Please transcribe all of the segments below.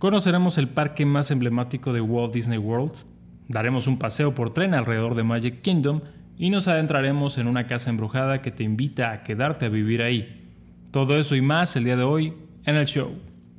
Conoceremos el parque más emblemático de Walt Disney World, daremos un paseo por tren alrededor de Magic Kingdom y nos adentraremos en una casa embrujada que te invita a quedarte a vivir ahí. Todo eso y más el día de hoy en el show.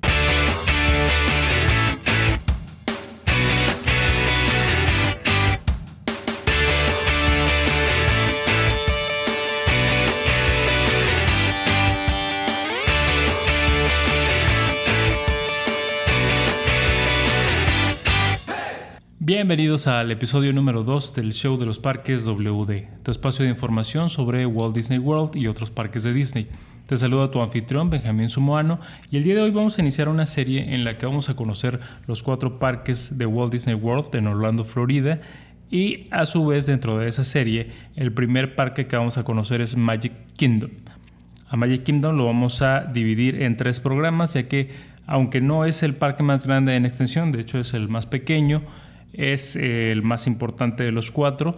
Bienvenidos al episodio número 2 del show de los parques WD, tu espacio de información sobre Walt Disney World y otros parques de Disney. Te saluda tu anfitrión Benjamín Sumoano y el día de hoy vamos a iniciar una serie en la que vamos a conocer los 4 parques de Walt Disney World en Orlando, Florida, y a su vez dentro de esa serie el primer parque que vamos a conocer es Magic Kingdom. A Magic Kingdom lo vamos a dividir en 3 programas, ya que aunque no es el parque más grande en extensión, de hecho es el más pequeño, es el más importante de los 4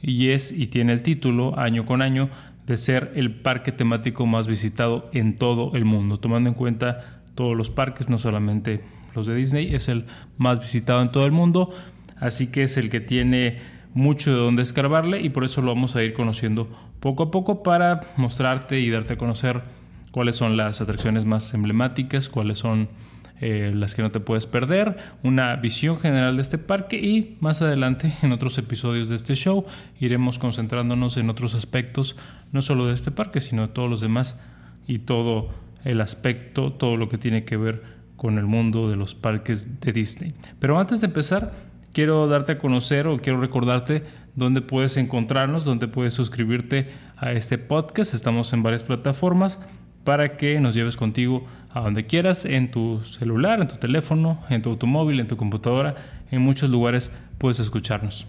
y tiene el título año con año de ser el parque temático más visitado en todo el mundo. Tomando en cuenta todos los parques, no solamente los de Disney, es el más visitado en todo el mundo, así que es el que tiene mucho de dónde escarbarle y por eso lo vamos a ir conociendo poco a poco para mostrarte y darte a conocer cuáles son las atracciones más emblemáticas, cuáles son las que no te puedes perder, una visión general de este parque y más adelante en otros episodios de este show iremos concentrándonos en otros aspectos, no solo de este parque, sino de todos los demás y todo el aspecto, todo lo que tiene que ver con el mundo de los parques de Disney. Pero antes de empezar, quiero darte a conocer o quiero recordarte dónde puedes encontrarnos, dónde puedes suscribirte a este podcast. Estamos en varias plataformas para que nos lleves contigo a donde quieras, en tu celular, en tu teléfono, en tu automóvil, en tu computadora, en muchos lugares puedes escucharnos.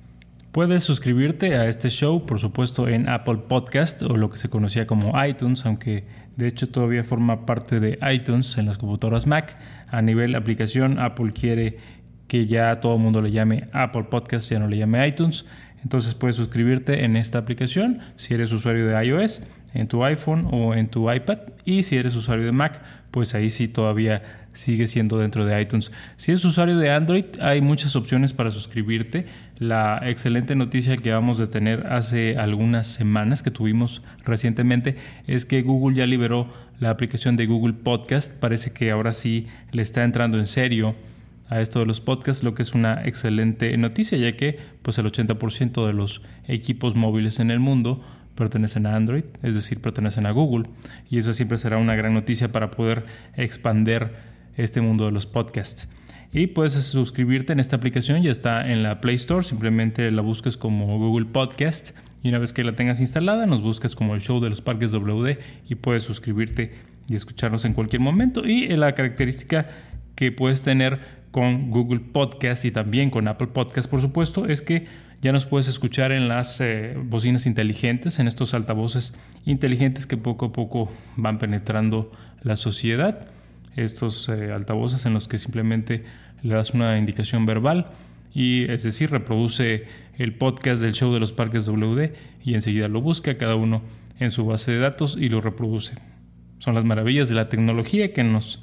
Puedes suscribirte a este show, por supuesto, en Apple Podcast o lo que se conocía como iTunes, aunque de hecho todavía forma parte de iTunes en las computadoras Mac. A nivel aplicación, Apple quiere que ya todo el mundo le llame Apple Podcast, ya no le llame iTunes. Entonces puedes suscribirte en esta aplicación si eres usuario de iOS, en tu iPhone o en tu iPad, y si eres usuario de Mac, pues ahí sí todavía sigue siendo dentro de iTunes. Si eres usuario de Android, hay muchas opciones para suscribirte. La excelente noticia que vamos a tener hace algunas semanas que tuvimos recientemente es que Google ya liberó la aplicación de Google Podcast. Parece que ahora sí le está entrando en serio a esto de los podcasts, lo que es una excelente noticia, ya que pues el 80% de los equipos móviles en el mundo pertenecen a Android, es decir, pertenecen a Google, y eso siempre será una gran noticia para poder expandir este mundo de los podcasts. Y puedes suscribirte en esta aplicación, ya está en la Play Store, simplemente la buscas como Google Podcast y una vez que la tengas instalada nos buscas como el show de los parques WD y puedes suscribirte y escucharnos en cualquier momento. Y la característica que puedes tener con Google Podcast y también con Apple Podcast, por supuesto, es que ya nos puedes escuchar en las bocinas inteligentes, en estos altavoces inteligentes que poco a poco van penetrando la sociedad. Estos altavoces en los que simplemente le das una indicación verbal y es decir, reproduce el podcast del show de los parques WD y enseguida lo busca cada uno en su base de datos y lo reproduce. Son las maravillas de la tecnología que nos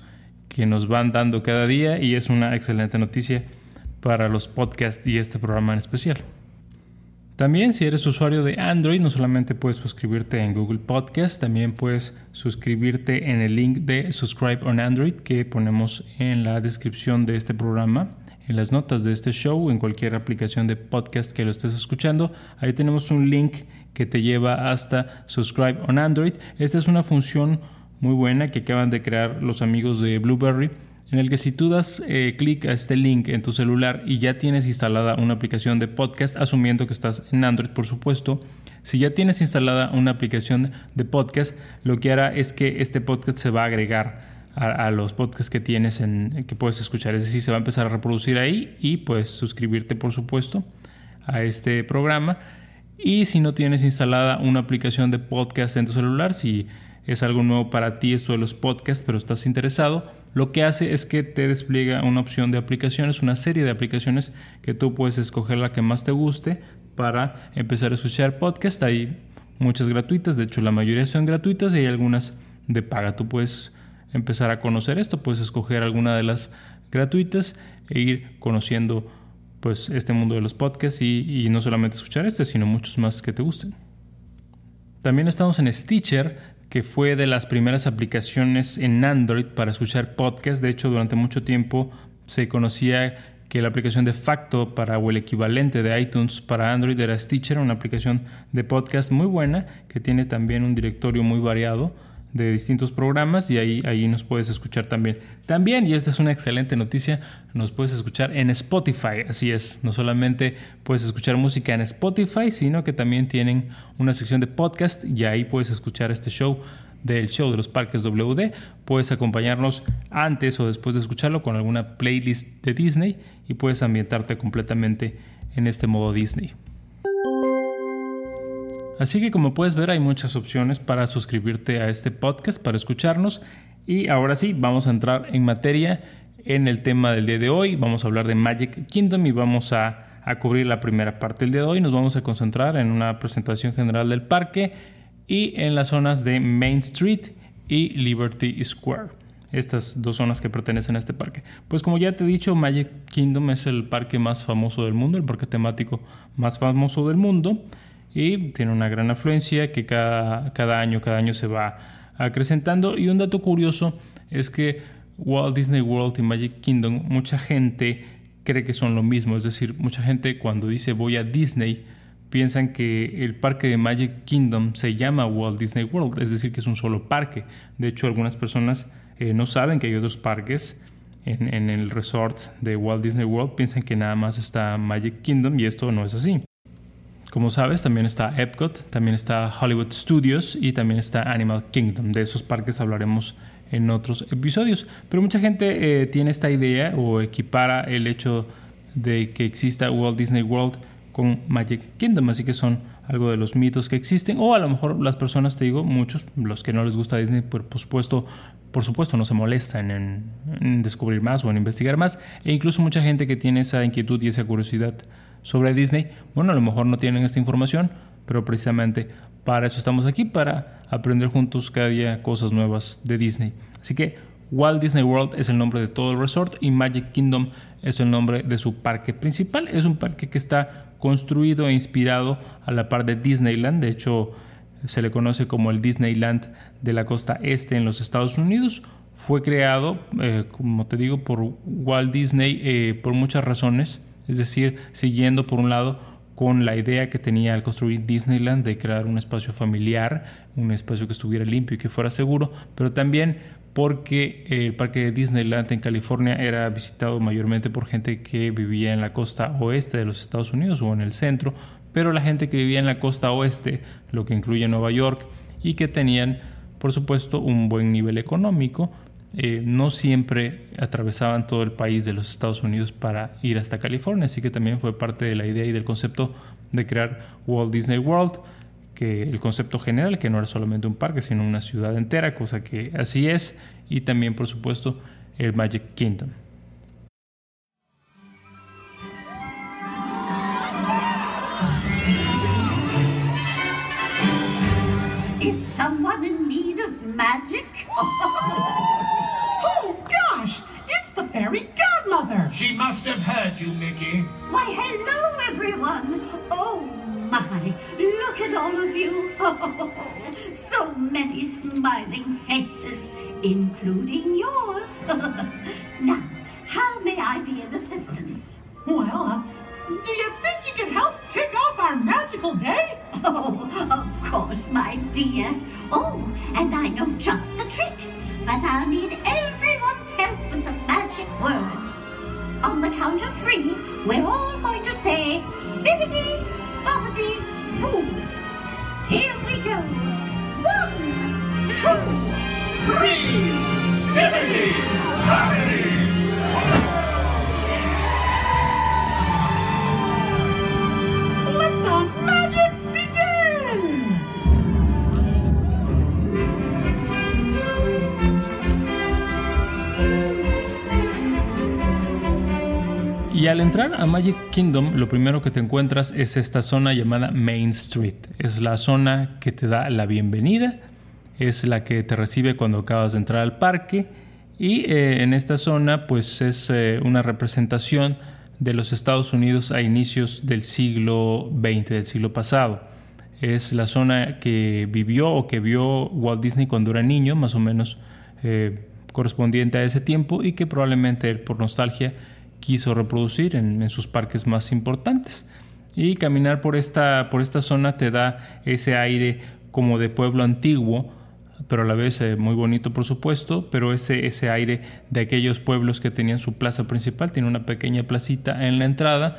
van dando cada día y es una excelente noticia para los podcasts y este programa en especial. También si eres usuario de Android, no solamente puedes suscribirte en Google Podcast, también puedes suscribirte en el link de Subscribe on Android que ponemos en la descripción de este programa, en las notas de este show, en cualquier aplicación de podcast que lo estés escuchando. Ahí tenemos un link que te lleva hasta Subscribe on Android. Esta es una función muy buena que acaban de crear los amigos de Blueberry, en el que si tú das clic a este link en tu celular y ya tienes instalada una aplicación de podcast, asumiendo que estás en Android, por supuesto, si ya tienes instalada una aplicación de podcast, lo que hará es que este podcast se va a agregar a los podcasts que tienes que puedes escuchar, es decir, se va a empezar a reproducir ahí y puedes suscribirte, por supuesto, a este programa. Y si no tienes instalada una aplicación de podcast en tu celular, si es algo nuevo para ti esto de los podcasts, pero estás interesado, lo que hace es que te despliega una opción de aplicaciones, una serie de aplicaciones que tú puedes escoger la que más te guste para empezar a escuchar podcasts. Hay muchas gratuitas, de hecho la mayoría son gratuitas y hay algunas de paga. Tú puedes empezar a conocer esto, puedes escoger alguna de las gratuitas e ir conociendo pues este mundo de los podcasts y no solamente escuchar sino muchos más que te gusten. También estamos en Stitcher, que fue de las primeras aplicaciones en Android para escuchar podcasts. De hecho, durante mucho tiempo se conocía que la aplicación de facto o el equivalente de iTunes para Android era Stitcher, una aplicación de podcast muy buena que tiene también un directorio muy variado de distintos programas y ahí nos puedes escuchar también. También, y esta es una excelente noticia, nos puedes escuchar en Spotify. Así es, no solamente puedes escuchar música en Spotify, sino que también tienen una sección de podcast y ahí puedes escuchar este show del show de los parques WD. Puedes acompañarnos antes o después de escucharlo con alguna playlist de Disney y puedes ambientarte completamente en este modo Disney. Así que como puedes ver hay muchas opciones para suscribirte a este podcast, para escucharnos. Y ahora sí, vamos a entrar en materia en el tema del día de hoy. Vamos a hablar de Magic Kingdom y vamos a cubrir la primera parte del día de hoy. Nos vamos a concentrar en una presentación general del parque y en las zonas de Main Street y Liberty Square. Estas dos zonas que pertenecen a este parque. Pues como ya te he dicho, Magic Kingdom es el parque más famoso del mundo, el parque temático más famoso del mundo. Y tiene una gran afluencia que cada año se va acrecentando. Y un dato curioso es que Walt Disney World y Magic Kingdom, mucha gente cree que son lo mismo. Es decir, mucha gente cuando dice voy a Disney, piensan que el parque de Magic Kingdom se llama Walt Disney World, es decir, que es un solo parque. De hecho, algunas personas no saben que hay otros parques en el resort de Walt Disney World. Piensan que nada más está Magic Kingdom y esto no es así. Como sabes, también está Epcot, también está Hollywood Studios y también está Animal Kingdom. De esos parques hablaremos en otros episodios. Pero mucha gente tiene esta idea o equipara el hecho de que exista Walt Disney World con Magic Kingdom. Así que son algo de los mitos que existen. O a lo mejor las personas, te digo, muchos, los que no les gusta Disney, por supuesto, no se molestan en descubrir más o en investigar más. E incluso mucha gente que tiene esa inquietud y esa curiosidad sobre Disney, bueno, a lo mejor no tienen esta información, pero precisamente para eso estamos aquí, para aprender juntos cada día cosas nuevas de Disney. Así que Walt Disney World es el nombre de todo el resort y Magic Kingdom es el nombre de su parque principal. Es un parque que está construido e inspirado a la par de Disneyland. De hecho, se le conoce como el Disneyland de la costa este en los Estados Unidos. Fue creado, como te digo, por Walt Disney por muchas razones. Es decir, siguiendo por un lado con la idea que tenía al construir Disneyland de crear un espacio familiar, un espacio que estuviera limpio y que fuera seguro, pero también porque el parque de Disneyland en California era visitado mayormente por gente que vivía en la costa oeste de los Estados Unidos o en el centro, pero la gente que vivía en la costa oeste, lo que incluye Nueva York, y que tenían, por supuesto, un buen nivel económico, no siempre atravesaban todo el país de los Estados Unidos para ir hasta California, así que también fue parte de la idea y del concepto de crear Walt Disney World, que el concepto general, que no era solamente un parque, sino una ciudad entera, cosa que así es, y también, por supuesto, el Magic Kingdom. Is someone in need of magic? Oh, gosh! It's the fairy godmother! She must have heard you, Mickey. Why, hello, everyone. Oh, my. Look at all of you. Oh, so many smiling faces, including yours. Now, how may I be of assistance? Well, do you think you could help kick off our magical day? Oh, of course, my dear. Oh, and I know just the trick. But I'll need everyone's help with the magic words. On the count of 3, we're all going to say, bibbidi, bobbidi, boo. Here we go. 1, 2, 3. Bibbidi, bobbidi. Let the magic begin! Y al entrar a Magic Kingdom, lo primero que te encuentras es esta zona llamada Main Street. Es la zona que te da la bienvenida, es la que te recibe cuando acabas de entrar al parque Y en esta zona pues es una representación de los Estados Unidos a inicios del siglo XX, del siglo pasado. Es la zona que vivió o que vio Walt Disney cuando era niño, más o menos correspondiente a ese tiempo, y que probablemente él, por nostalgia, quiso reproducir en sus parques más importantes. Y caminar por esta zona te da ese aire como de pueblo antiguo, pero a la vez muy bonito, por supuesto, pero ese aire de aquellos pueblos que tenían su plaza principal. Tiene una pequeña placita en la entrada,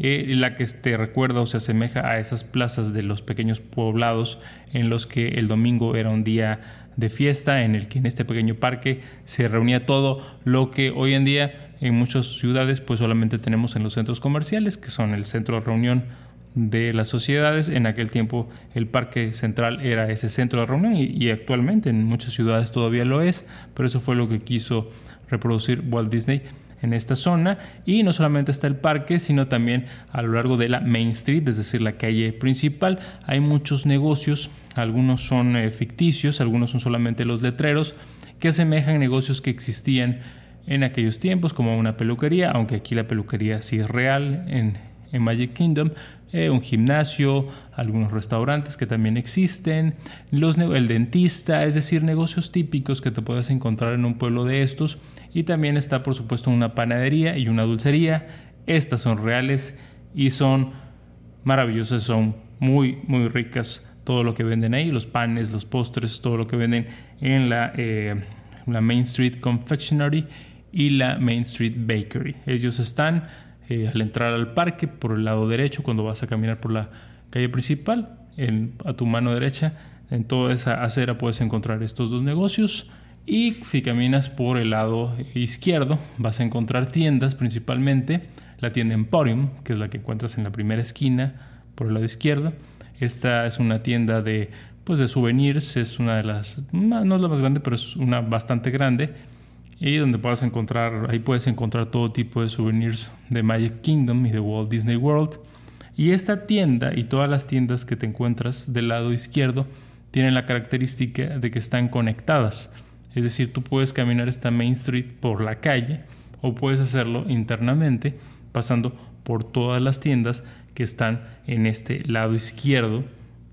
la que te recuerda o se asemeja a esas plazas de los pequeños poblados en los que el domingo era un día de fiesta, en el que en este pequeño parque se reunía todo lo que hoy en día en muchas ciudades pues solamente tenemos en los centros comerciales, que son el centro de reunión de las sociedades. En aquel tiempo el Parque Central era ese centro de reunión y actualmente en muchas ciudades todavía lo es, pero eso fue lo que quiso reproducir Walt Disney en esta zona. Y no solamente está el parque, sino también a lo largo de la Main Street, es decir, la calle principal, hay muchos negocios. Algunos son ficticios, algunos son solamente los letreros, que asemejan negocios que existían en aquellos tiempos, como una peluquería, aunque aquí la peluquería sí es real en Magic Kingdom, un gimnasio, algunos restaurantes que también existen, el dentista, es decir, negocios típicos que te puedes encontrar en un pueblo de estos. Y también está, por supuesto, una panadería y una dulcería. Estas son reales y son maravillosas, son muy, muy ricas. Todo lo que venden ahí, los panes, los postres, todo lo que venden en la Main Street Confectionery y la Main Street Bakery. Ellos están al entrar al parque por el lado derecho, cuando vas a caminar por la calle principal, a tu mano derecha, en toda esa acera puedes encontrar estos dos negocios. Y si caminas por el lado izquierdo, vas a encontrar tiendas, principalmente la tienda Emporium, que es la que encuentras en la primera esquina por el lado izquierdo. Esta es una tienda de souvenirs, es una de las, no es la más grande, pero es una bastante grande, y donde puedes encontrar todo tipo de souvenirs de Magic Kingdom y de Walt Disney World. Y esta tienda y todas las tiendas que te encuentras del lado izquierdo tienen la característica de que están conectadas. Es decir, tú puedes caminar esta Main Street por la calle o puedes hacerlo internamente pasando por todas las tiendas que están en este lado izquierdo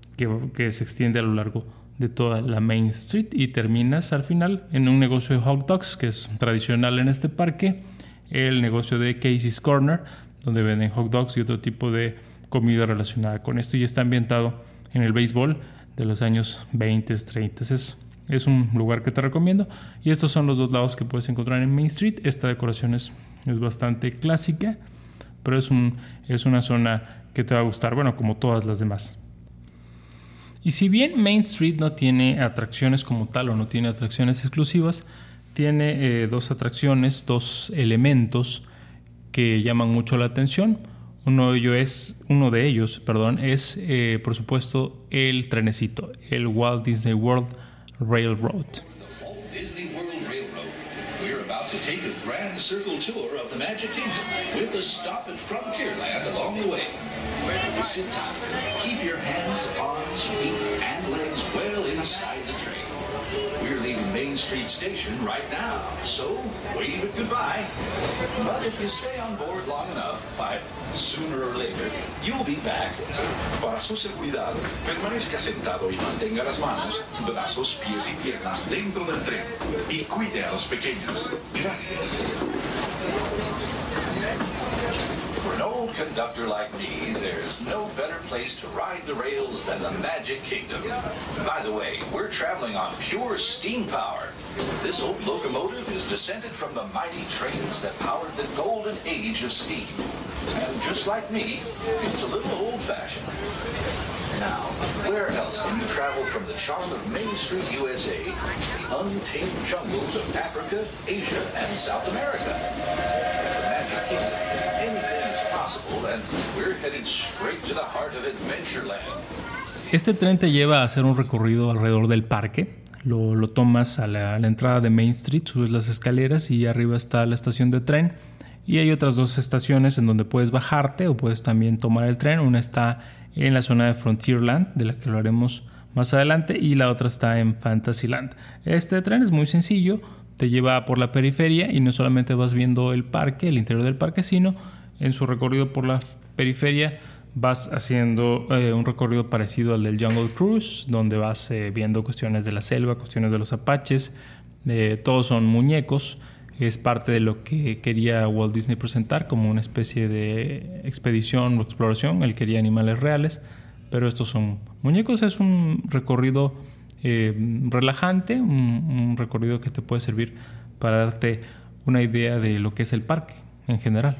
que se extiende a lo largo de toda la Main Street, y terminas al final en un negocio de hot dogs que es tradicional en este parque, el negocio de Casey's Corner, donde venden hot dogs y otro tipo de comida relacionada con esto, y está ambientado en el béisbol de los años 20, 30. Es un lugar que te recomiendo, y estos son los dos lados que puedes encontrar en Main Street. Esta decoración es bastante clásica, pero es una zona que te va a gustar, bueno, como todas las demás. Y si bien Main Street no tiene atracciones como tal o no tiene atracciones exclusivas, tiene dos elementos que llaman mucho la atención. Uno de ellos es por supuesto el trenecito, el Walt Disney World Railroad. Disney World Railroad. We're about to take a grand circle tour of the Magic Kingdom with a stop at Frontierland along the way. Sit tight. Keep your hands, arms, feet, and legs well inside the train. We're leaving Main Street Station right now, so wave it goodbye. But if you stay on board long enough, sooner or later, you'll be back. Para su seguridad, permanezca sentado y mantenga las manos, brazos, pies y piernas dentro del tren. Y cuide a los pequeños. Gracias. For an old conductor like me, there's no better place to ride the rails than the Magic Kingdom. By the way, we're traveling on pure steam power. This old locomotive is descended from the mighty trains that powered the golden age of steam. And just like me, it's a little old-fashioned. Now, where else can you travel from the charm of Main Street, USA, the untamed jungles of Africa, Asia, and South America? The Magic Kingdom. Anything is possible, and we're headed straight to the heart of Adventureland. Este tren te lleva a hacer un recorrido alrededor del parque. Lo tomas a la entrada de Main Street, subes las escaleras y arriba está la estación de tren. Y hay otras dos estaciones en donde puedes bajarte o puedes también tomar el tren. Una está en la zona de Frontierland, de la que hablaremos más adelante, y la otra está en Fantasyland. Este tren es muy sencillo, te lleva por la periferia y no solamente vas viendo el parque, el interior del parque, sino en su recorrido por la periferia vas haciendo un recorrido parecido al del Jungle Cruise, donde vas viendo cuestiones de la selva, cuestiones de los apaches. Todos son muñecos. Es parte de lo que quería Walt Disney presentar como una especie de expedición o exploración. Él quería animales reales, pero estos son muñecos. Es un recorrido relajante, un recorrido que te puede servir para darte una idea de lo que es el parque en general.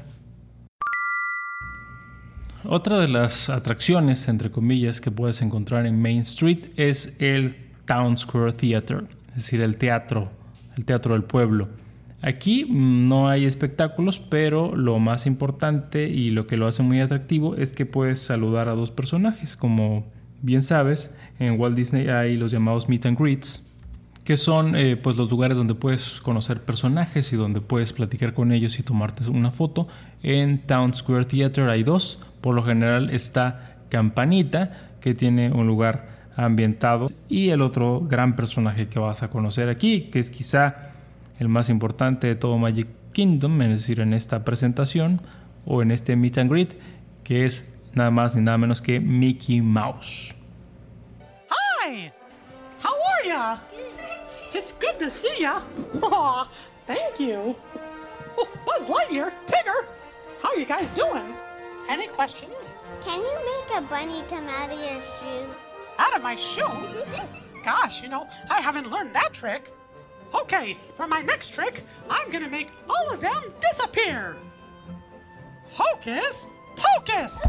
Otra de las atracciones, entre comillas, que puedes encontrar en Main Street es el Town Square Theater, es decir, el teatro del pueblo. Aquí no hay espectáculos, pero lo más importante y lo que lo hace muy atractivo es que puedes saludar a dos personajes. Como bien sabes, en Walt Disney hay los llamados meet and greets, que son pues los lugares donde puedes conocer personajes y donde puedes platicar con ellos y tomarte una foto. En Town Square Theater hay dos. Por lo general está Campanita, que tiene un lugar ambientado, y el otro gran personaje que vas a conocer aquí, que es quizá el más importante de todo Magic Kingdom, es decir, en esta presentación o en este meet and greet, que es nada más ni nada menos que Mickey Mouse. Hi! How are ya? It's good to see ya. Aw, thank you. Oh, Buzz Lightyear, Tigger, how you guys doing? Any questions? Can you make a bunny come out of your shoe? Out of my shoe? Gosh, I haven't learned that trick. Okay, for my next trick, I'm gonna make all of them disappear. Hocus Pocus.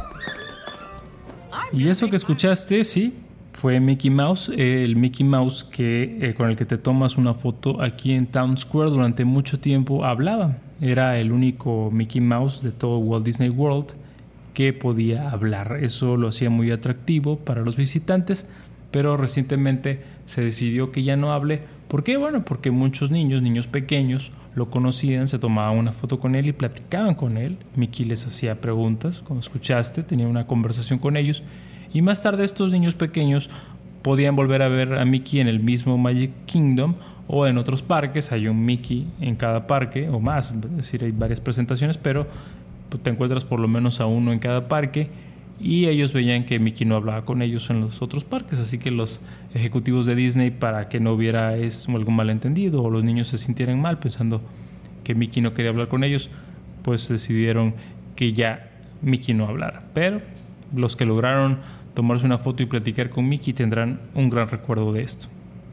Y eso que escuchaste, sí, fue Mickey Mouse, el Mickey Mouse con el que te tomas una foto aquí en Town Square. Durante mucho tiempo hablaba. Era el único Mickey Mouse de todo Walt Disney World que podía hablar. Eso lo hacía muy atractivo para los visitantes, pero recientemente se decidió que ya no hable. ¿Por qué? Bueno, porque muchos niños pequeños lo conocían, se tomaban una foto con él y platicaban con él. Mickey les hacía preguntas, como escuchaste, tenía una conversación con ellos, y más tarde estos niños pequeños podían volver a ver a Mickey en el mismo Magic Kingdom o en otros parques. Hay un Mickey en cada parque o más, es decir, hay varias presentaciones, pero te encuentras por lo menos a uno en cada parque, y ellos veían que Mickey no hablaba con ellos en los otros parques. Así que los ejecutivos de Disney, para que no hubiera algún malentendido o los niños se sintieran mal pensando que Mickey no quería hablar con ellos, pues decidieron que ya Mickey no hablara. Pero los que lograron tomarse una foto y platicar con Mickey tendrán un gran recuerdo de esto.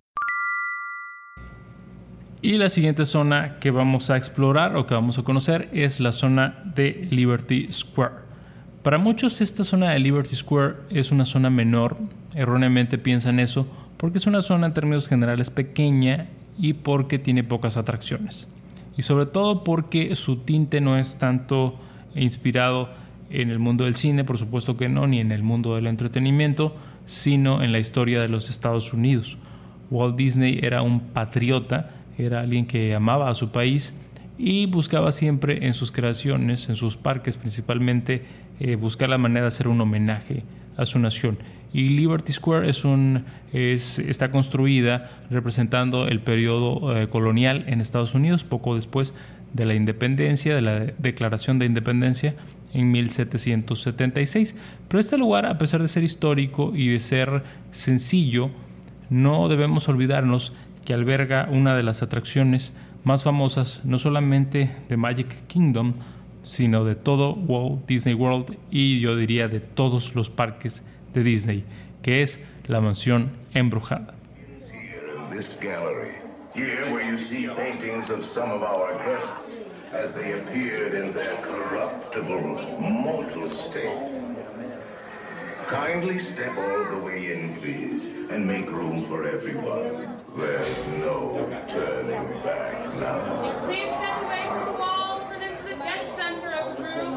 Y la siguiente zona que vamos a explorar o que vamos a conocer es la zona de Liberty Square. Para muchos esta zona de Liberty Square es una zona menor. Erróneamente piensan eso porque es una zona en términos generales pequeña y porque tiene pocas atracciones. Y sobre todo porque su tinte no es tanto inspirado en el mundo del cine, por supuesto que no, ni en el mundo del entretenimiento, sino en la historia de los Estados Unidos. Walt Disney era un patriota, era alguien que amaba a su país y buscaba siempre en sus creaciones, en sus parques principalmente, buscar la manera de hacer un homenaje a su nación. Y Liberty Square está construida representando el periodo colonial en Estados Unidos, poco después de la independencia, de la Declaración de Independencia en 1776. Pero este lugar, a pesar de ser histórico y de ser sencillo, no debemos olvidarnos que alberga una de las atracciones más famosas, no solamente de Magic Kingdom, sino de todo Walt Disney World, y yo diría de todos los parques de Disney, que es la Mansión Embrujada. This gallery, here where you see paintings of some of our guests as they appeared in their corruptible, mortal state. Kindly step all the way in, please, and make room for everyone. There's no turning back now. Please step away from the walls and into the dead center of the room.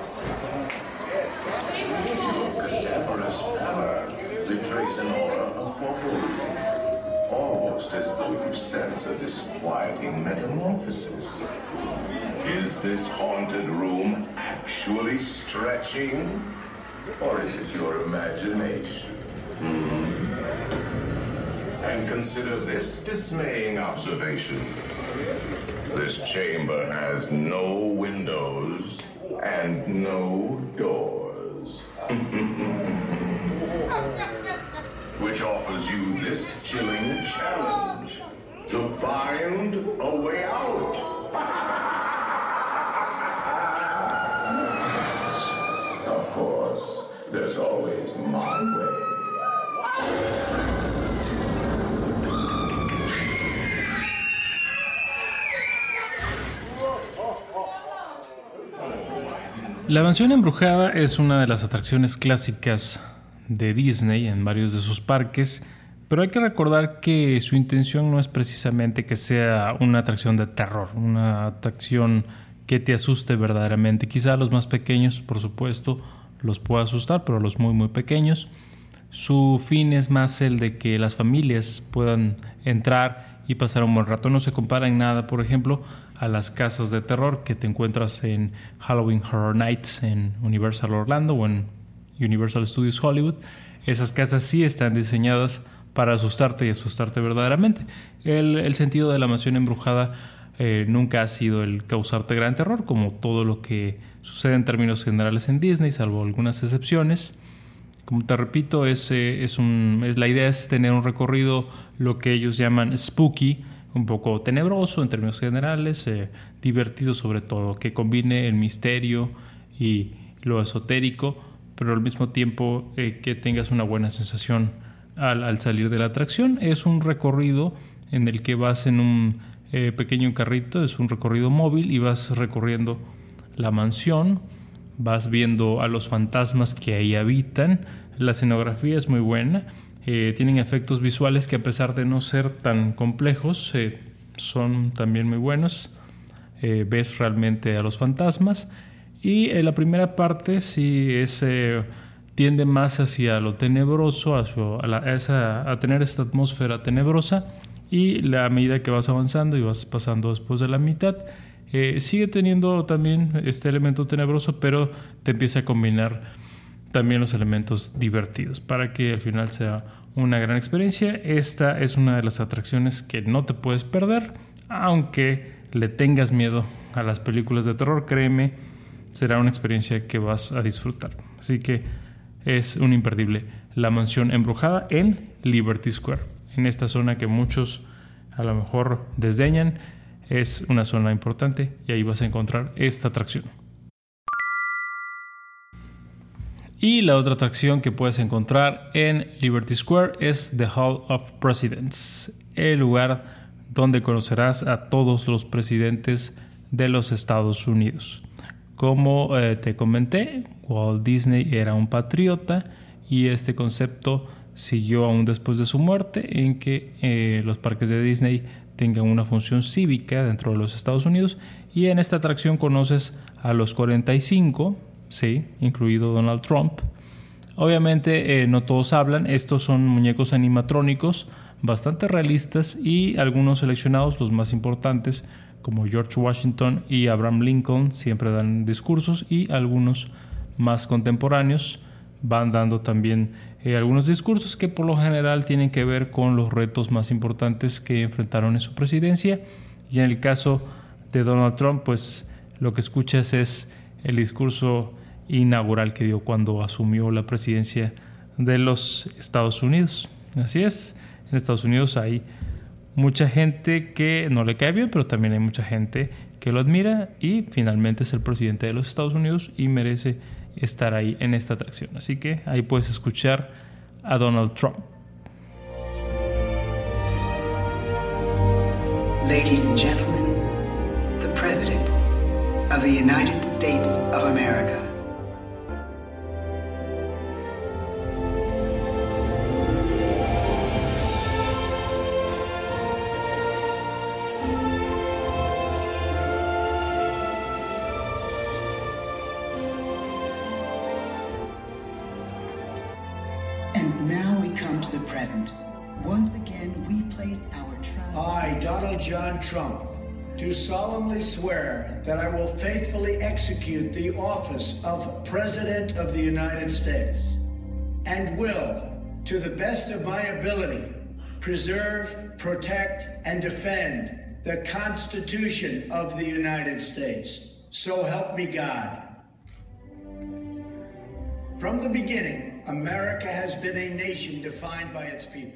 The Emperor's pallor betrays an aura of foreboding, almost as though you sense a disquieting metamorphosis. Is this haunted room actually stretching? Or is it your imagination? And consider this dismaying observation. This chamber has no windows and no doors. Which offers you this chilling challenge to find a way out. Of course, there's always my way. La Mansión Embrujada es una de las atracciones clásicas de Disney en varios de sus parques, pero hay que recordar que su intención no es precisamente que sea una atracción de terror, una atracción que te asuste verdaderamente. Quizá a los más pequeños, por supuesto, los pueda asustar, pero a los muy muy pequeños. Su fin es más el de que las familias puedan entrar y pasar un buen rato. No se compara en nada, por ejemplo, a las casas de terror que te encuentras en Halloween Horror Nights en Universal Orlando o en Universal Studios Hollywood. Esas casas sí están diseñadas para asustarte y asustarte verdaderamente. El sentido de la Mansión Embrujada nunca ha sido el causarte gran terror, como todo lo que sucede en términos generales en Disney, salvo algunas excepciones. Como te repito, la idea es tener un recorrido, lo que ellos llaman spooky, un poco tenebroso en términos generales, divertido sobre todo, que combine el misterio y lo esotérico, pero al mismo tiempo que tengas una buena sensación al salir de la atracción. Es un recorrido en el que vas en un pequeño carrito, es un recorrido móvil y vas recorriendo la mansión, vas viendo a los fantasmas que ahí habitan. La escenografía es muy buena. Tienen efectos visuales que, a pesar de no ser tan complejos, son también muy buenos. Ves realmente a los fantasmas. Y la primera parte sí tiende más hacia lo tenebroso, a tener esta atmósfera tenebrosa. Y a medida que vas avanzando y vas pasando después de la mitad, sigue teniendo también este elemento tenebroso, pero te empieza a combinar también los elementos divertidos para que al final sea una gran experiencia. Esta es una de las atracciones que no te puedes perder, aunque le tengas miedo a las películas de terror. Créeme, será una experiencia que vas a disfrutar. Así que es un imperdible La Mansión Embrujada en Liberty Square, en esta zona que muchos a lo mejor desdeñan. Es una zona importante y ahí vas a encontrar esta atracción. Y la otra atracción que puedes encontrar en Liberty Square es The Hall of Presidents, el lugar donde conocerás a todos los presidentes de los Estados Unidos. Como te comenté, Walt Disney era un patriota y este concepto siguió aún después de su muerte, en que los parques de Disney tengan una función cívica dentro de los Estados Unidos. Y en esta atracción conoces a los 45, sí, incluido Donald Trump. Obviamente no todos hablan. Estos son muñecos animatrónicos bastante realistas, y algunos seleccionados, los más importantes, como George Washington y Abraham Lincoln, siempre dan discursos, y algunos más contemporáneos van dando también algunos discursos que por lo general tienen que ver con los retos más importantes que enfrentaron en su presidencia. Y en el caso de Donald Trump, pues lo que escuchas es el discurso inaugural que dio cuando asumió la presidencia de los Estados Unidos. Así es, en Estados Unidos hay mucha gente que no le cae bien, pero también hay mucha gente que lo admira, y finalmente es el presidente de los Estados Unidos y merece estar ahí en esta atracción. Así que ahí puedes escuchar a Donald Trump. Ladies and gentlemen, the presidents of the United States of America. And now we come to the present. Once again, we place our trust. I, Donald John Trump, do solemnly swear that I will faithfully execute the office of President of the United States, and will, to the best of my ability, preserve, protect, and defend the Constitution of the United States. So help me God. From the beginning, America has been a nation defined by its people.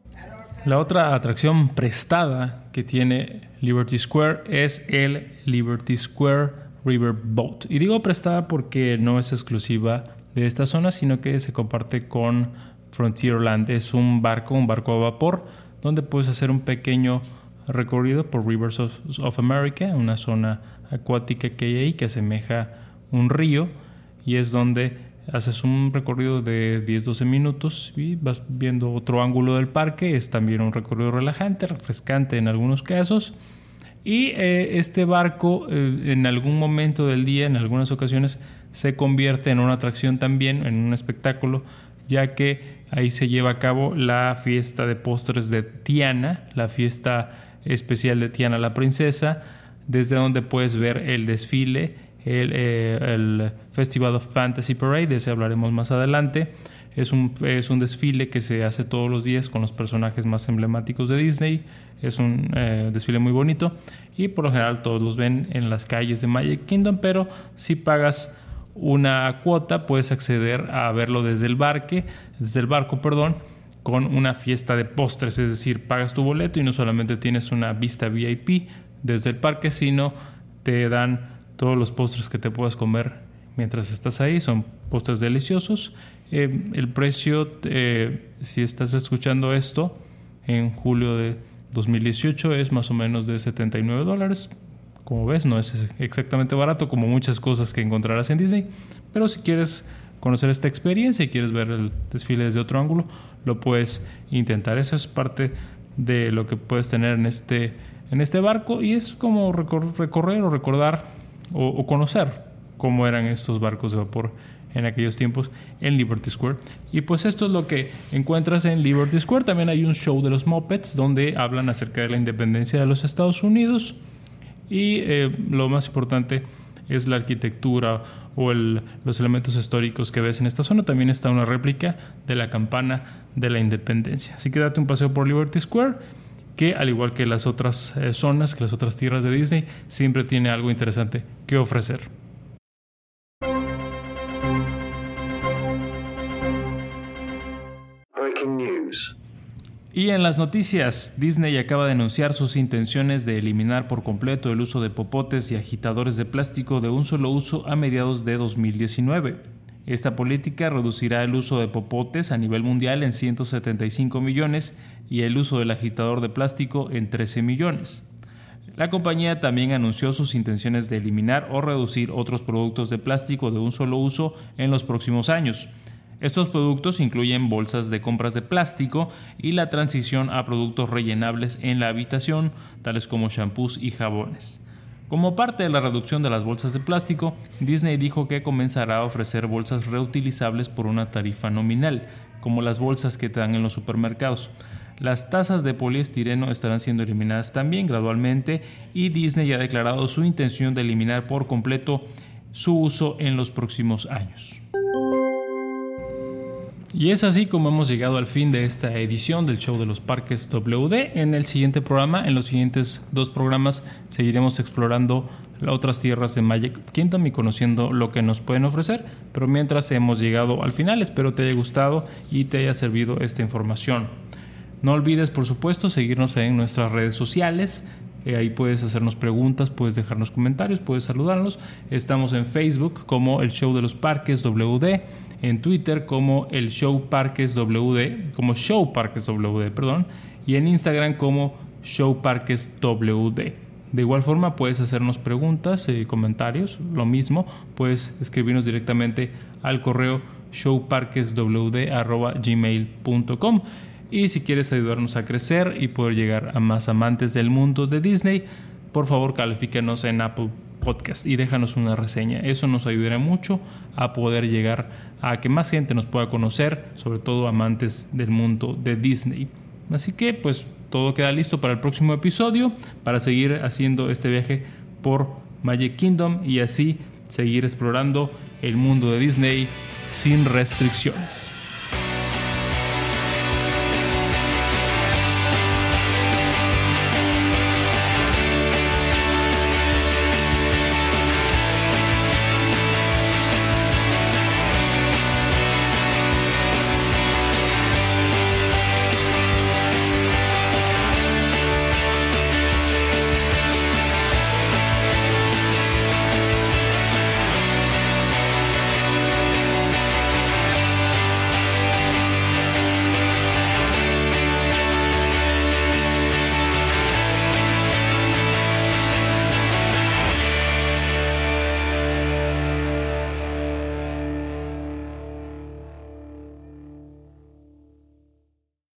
La otra atracción prestada que tiene Liberty Square es el Liberty Square Riverboat. Y digo prestada porque no es exclusiva de esta zona, sino que se comparte con Frontierland. Es un barco a vapor, donde puedes hacer un pequeño recorrido por Rivers of America, una zona acuática que hay ahí que asemeja un río, y es donde haces un recorrido de 10-12 minutos y vas viendo otro ángulo del parque. Es también un recorrido relajante, refrescante en algunos casos. Y este barco en algún momento del día, en algunas ocasiones, se convierte en una atracción también, en un espectáculo, ya que ahí se lleva a cabo la fiesta de postres de Tiana, la fiesta especial de Tiana la princesa, desde donde puedes ver el desfile, el Festival of Fantasy Parade. De ese hablaremos más adelante. Es un desfile que se hace todos los días con los personajes más emblemáticos de Disney. Es un desfile muy bonito y por lo general todos los ven en las calles de Magic Kingdom, pero si pagas una cuota puedes acceder a verlo desde el barco, con una fiesta de postres. Es decir, pagas tu boleto y no solamente tienes una vista VIP desde el parque, sino te dan todos los postres que te puedas comer mientras estás ahí. Son postres deliciosos. El precio, si estás escuchando esto en julio de 2018, es más o menos de $79. Como ves, no es exactamente barato como muchas cosas que encontrarás en Disney, pero si quieres conocer esta experiencia y quieres ver el desfile desde otro ángulo, lo puedes intentar. Eso es parte de lo que puedes tener en este barco, y es como recorrer o recordar o conocer cómo eran estos barcos de vapor en aquellos tiempos en Liberty Square. Y pues esto es lo que encuentras en Liberty Square. También hay un show de los Muppets donde hablan acerca de la independencia de los Estados Unidos, y lo más importante es la arquitectura o los elementos históricos que ves en esta zona. También está una réplica de la campana de la independencia. Así que date un paseo por Liberty Square, que al igual que las otras zonas, que las otras tierras de Disney, siempre tiene algo interesante que ofrecer. Breaking news. Y en las noticias, Disney acaba de anunciar sus intenciones de eliminar por completo el uso de popotes y agitadores de plástico de un solo uso a mediados de 2019. Esta política reducirá el uso de popotes a nivel mundial en 175 millones y el uso del agitador de plástico en 13 millones. La compañía también anunció sus intenciones de eliminar o reducir otros productos de plástico de un solo uso en los próximos años. Estos productos incluyen bolsas de compras de plástico y la transición a productos rellenables en la habitación, tales como shampoos y jabones. Como parte de la reducción de las bolsas de plástico, Disney dijo que comenzará a ofrecer bolsas reutilizables por una tarifa nominal, como las bolsas que te dan en los supermercados. Las tazas de poliestireno estarán siendo eliminadas también gradualmente, y Disney ha declarado su intención de eliminar por completo su uso en los próximos años. Y es así como hemos llegado al fin de esta edición del Show de los Parques WD. En el siguiente programa, en los siguientes 2 programas, seguiremos explorando las otras tierras de Magic Kingdom y conociendo lo que nos pueden ofrecer. Pero mientras hemos llegado al final, espero te haya gustado y te haya servido esta información. No olvides, por supuesto, seguirnos en nuestras redes sociales. Ahí puedes hacernos preguntas, puedes dejarnos comentarios, puedes saludarnos. Estamos en Facebook como el Show de los Parques WD, en Twitter como el Show Parques WD, y en Instagram como Show Parques WD. De igual forma puedes hacernos preguntas, comentarios, lo mismo, puedes escribirnos directamente al correo showparqueswd@gmail.com. Y si quieres ayudarnos a crecer y poder llegar a más amantes del mundo de Disney, por favor califícanos en Apple Podcast y déjanos una reseña. Eso nos ayudará mucho a poder llegar a que más gente nos pueda conocer, sobre todo amantes del mundo de Disney. Así que pues todo queda listo para el próximo episodio, para seguir haciendo este viaje por Magic Kingdom y así seguir explorando el mundo de Disney sin restricciones.